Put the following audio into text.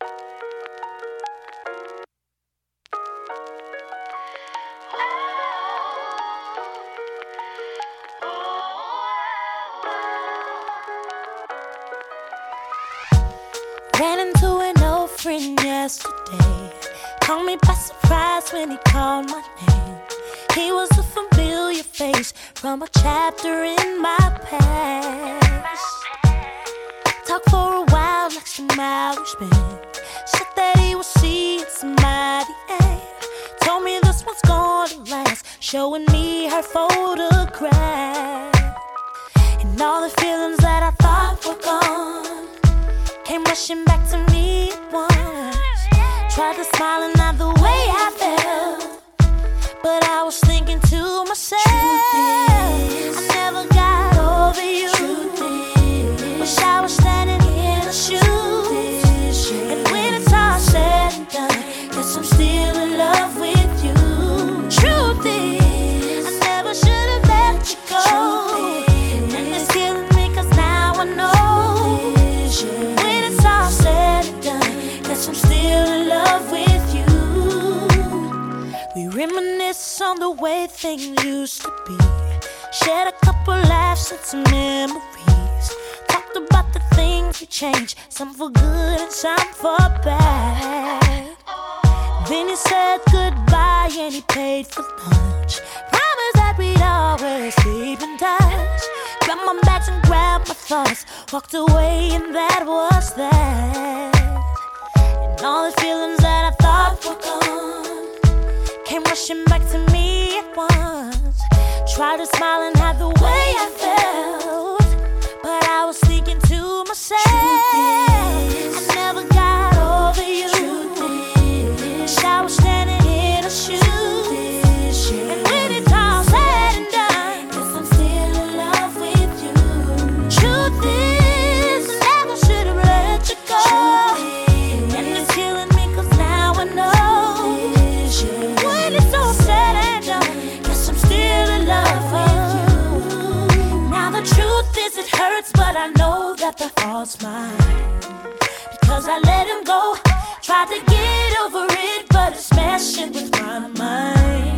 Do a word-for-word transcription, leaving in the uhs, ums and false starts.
Ran into an old friend yesterday. Caught me by surprise when he called my name. He was a familiar face from a chapter in my past. Talked for a while like some Irishman. Said that he was seeing somebody else. Told me this one's gonna last, showing me her photograph. And all the feelings that I thought were gone came rushing back to me at once. Tried to smile and not the way I felt, but I was thinking to myself, I never got over you. Wish I was standing in the shoes. And when it's all said and done, guess I'm still in love with you. Truth is, I never should have let you go. And it's killing me cause now I know, when it's all said and done, guess I'm still in love with you. We reminisce on the way things used to be. Shared a couple laughs and some memories. Talked about the things we changed, some for good and some for bad. Then he said goodbye and he paid for lunch. Promised that we'd always keep in touch. Grabbed my bags and grabbed my thoughts, walked away and that was that. And all the feelings that I thought were gone came rushing back to me at once. Tried to smile and hide the way I felt, but I was thinking to myself, I never got over you. Wish I was standing in her shoes. And when it's all said and done, guess I'm still in love with you. Truth is, I never should have let you go. And it's killing me cause now I know, when it's all said and done, guess I'm still in love with you. Now the truth is it hurts, but I know that the fault's mine, because I let him go. Tried to get over it, but it's messing with my mind.